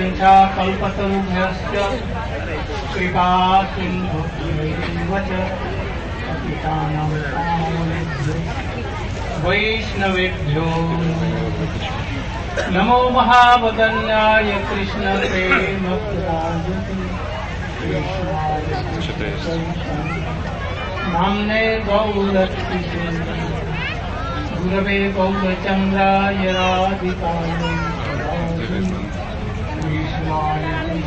वाञ्छा कल्पतरुभ्यश्च कृपा सिन्धुभ्यैव च पतितानां पावनेभ्यो वैष्णवेभ्यो नमो महावदन्याय कृष्णप्रेमप्रदायते नाम्ने गौरक्षिते गुरवे गौरचन्द्राय राधिकाय कृष्णाय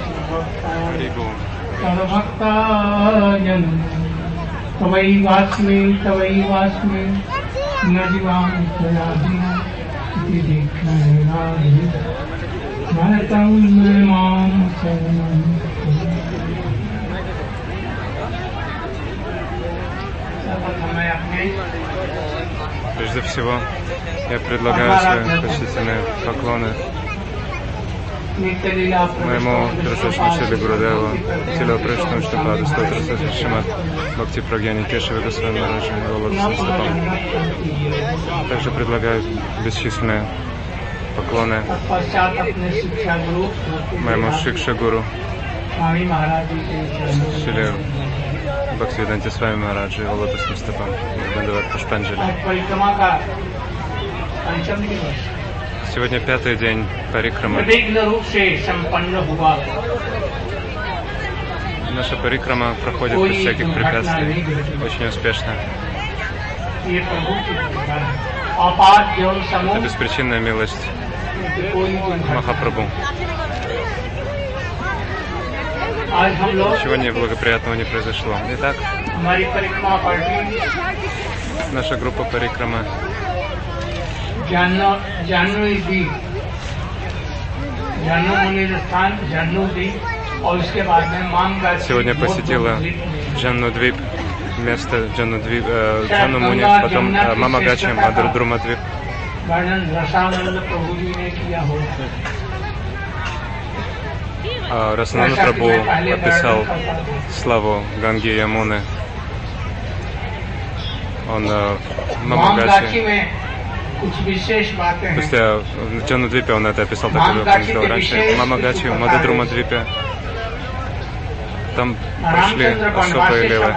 सर्वभक्ताय तवैवास्मि न जीवामि त्वया विना इति दीक्षायाधि भरतं मां शरणं। Прежде всего, я предлагаю свои почтительные поклоны моему Красавчину Шили Гурудеву, Сила Пришну Штападу, Стотра Сашишимат, Бхакти Прагьяни Кешеве Госвами Мараджи, Володусам Стапам. Также предлагаю бесчисленные поклоны моему Шикша-гуру, Шили Бхактивиданте Свами Мараджи, Володусам Стапам, Бандават Пушпанджали. Сегодня 5-й день парикрамы. Наша парикрама проходит без всяких препятствий, очень успешно. Это беспричинная милость Махапрабху. Ничего неблагоприятного не произошло. Итак, наша группа парикрамы сегодня посетила Джанну-двип, место Джанну-муни, потом Мамагачи, Мадхуру-двип. Расананда Прабху описал славу Ганги и Ямуны. Он Мамагачи. Спустя в Джанну-двипе он это описал, так как я сказал раньше. Мамагачи, Мадхуру-двипе. Там прошли особые лилы.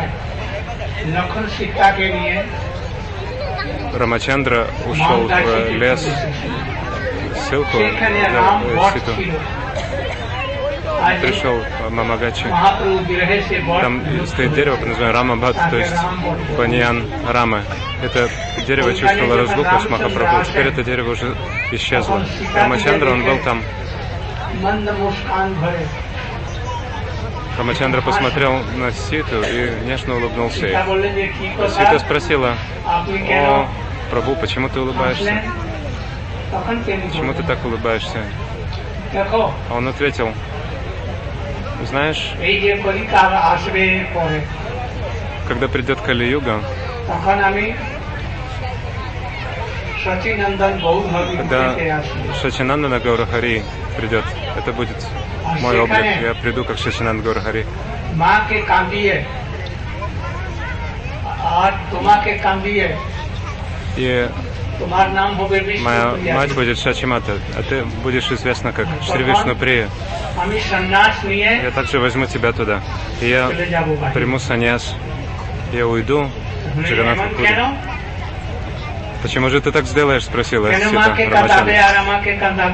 Рамачандра ушел в лес, ссылку для Ситу. Пришел Мамагачи. Там стоит дерево под названием Рамабхат, то есть баньян Рамы. Это дерево чувствовало разлуку с Махапрабху. Теперь это дерево уже исчезло. Рамачандра, он был там. Рамачандра посмотрел на Ситу и нежно улыбнулся ей. Сита спросила: «О, Прабху, почему ты улыбаешься? Почему ты так улыбаешься?» А он ответил: «Знаешь, когда придет Кали-юга, когда Шачинандана Гаурахари придет, это будет мой облик, я приду как Шачинанда Гаурахари. И моя мать будет Шачимата, а ты будешь известна как Шри Вишнуприя. Я также возьму тебя туда. И я приму саньяс. Я уйду в Джаганнатха-пури». «Почему же ты так сделаешь?» — спросила Сита Рамачандра.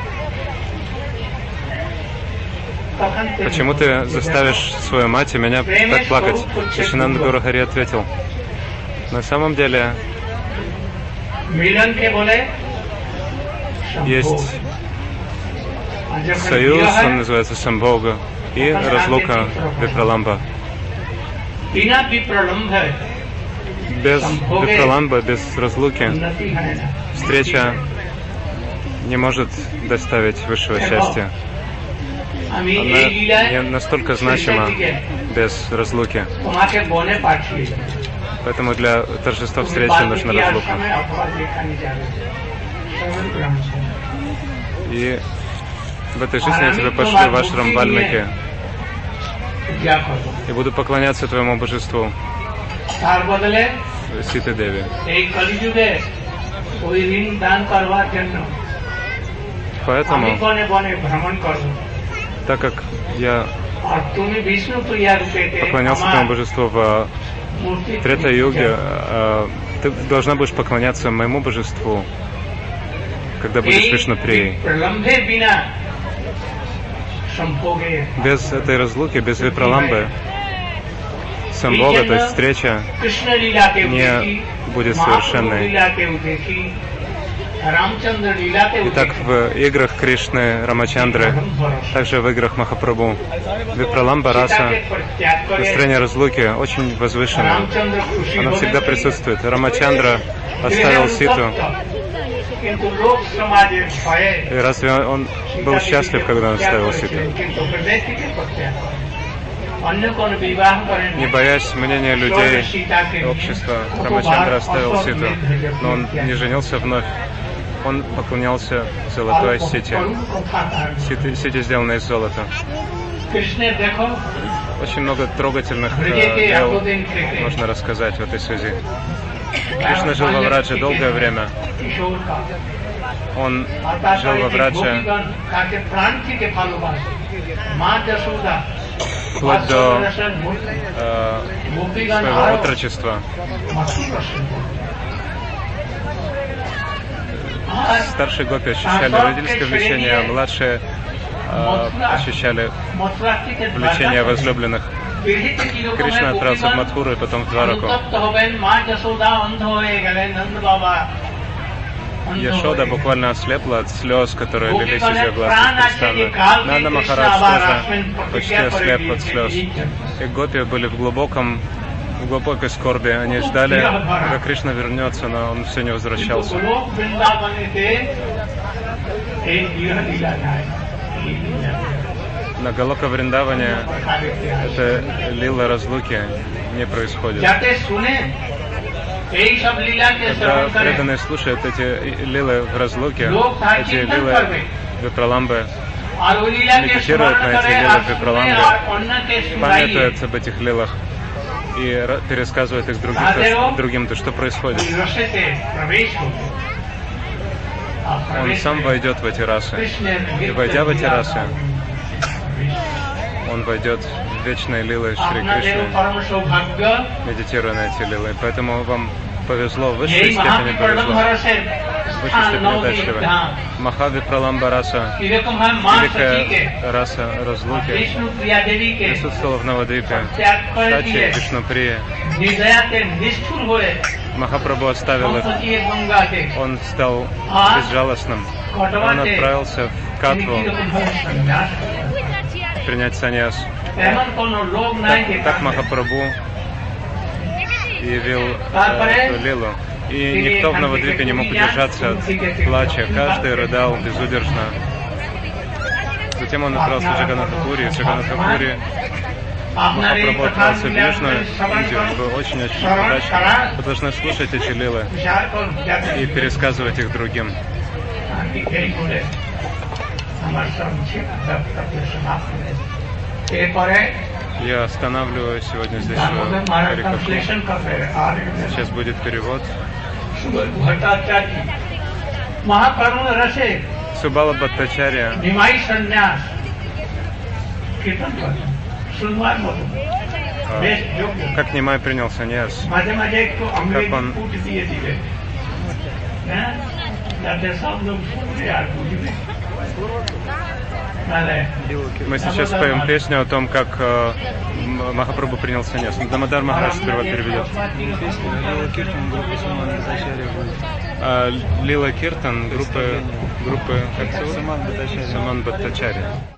«Почему ты заставишь свою мать и меня так плакать?» Шачинанда Гаурахари ответил: «На самом деле есть союз, он называется Самбога, и разлука Випраламба. Без Випраламба, без разлуки, встреча не может доставить высшего счастья. Она не настолько значима без разлуки. Поэтому для торжества встречи нужна разлука». И в этой жизни я тебя пошлю в ашрам Вальмики и буду поклоняться твоему божеству Ситы Деви. поэтому, так как я поклонялся этому божеству в Трета-юге, ты должна будешь поклоняться моему божеству, когда будешь Вишнуприей. Без этой разлуки, без випраламбы, самбога, то есть встреча, не будет совершенной. Итак, в играх Кришны, Рамачандры, также в играх Махапрабху, випраламба раса, настроение разлуки очень возвышенное. Оно всегда присутствует. Рамачандра оставил Ситу. И разве он был счастлив, когда он оставил Ситу? Не боясь мнения людей, общества, Рамачандра оставил Ситу, но он не женился вновь. Он поклонялся золотой Сите. Сите, сделанной из золота. Очень много трогательных дел можно рассказать в этой связи. Кришна жил во Врадже долгое время. Он жил во Врадже вплоть до своего отрочества. Старшие гопи ощущали родительское влечение, а младшие ощущали влечение возлюбленных. Кришна отправился в Мадхуру и потом в Двараку. Яшода буквально ослепла от слез, которые лились из ее глаз непрестанно. Нанда Махарадж тоже почти ослеп от слез. И гопи были в глубокой скорби. Они ждали, когда Кришна вернется, но он все не возвращался. На Галока Вриндаване это лила разлуки не происходит. Когда преданные слушают эти лилы в разлуке, эти лилы випраламбы, медитируют на эти лилы випраламбы, памятуют об этих лилах и пересказывают их другим, то что происходит. Он сам войдет в эти расы. И войдя в эти расы, он войдет в вечные лилы Шри Кришны, медитируя на эти лилы. Поэтому вам повезло, в высшей степени повезло, в высшей степени удачливо. Махавипраламба раса, великая раса разлуки, присутствовала в Навадвипе, Шачи, Вишнуприи. Махапрабху оставил их, он стал безжалостным, он отправился в Катву принять саньяс. Так Махапрабху явил эту лилу. И никто в Навадвипе не мог удержаться от плача. Каждый рыдал безудержно. Затем он отправился в Джаганатхапури. В Джаганатхапури Махапрабху отправился в Южную Индию. Был очень-очень удачно. Вы должны слушать эти лилы и пересказывать их другим. Я останавливаю сегодня здесь Харикатху. Сейчас будет перевод. Субала Бхаттачарья как Нимай принял саньяс, как он мы сейчас поем песню о том, как Махапрабху принял саньяс. Дамодар Махарадж сперва переведет. Лила Киртан группы как зовут? Саман Бхаттачарья.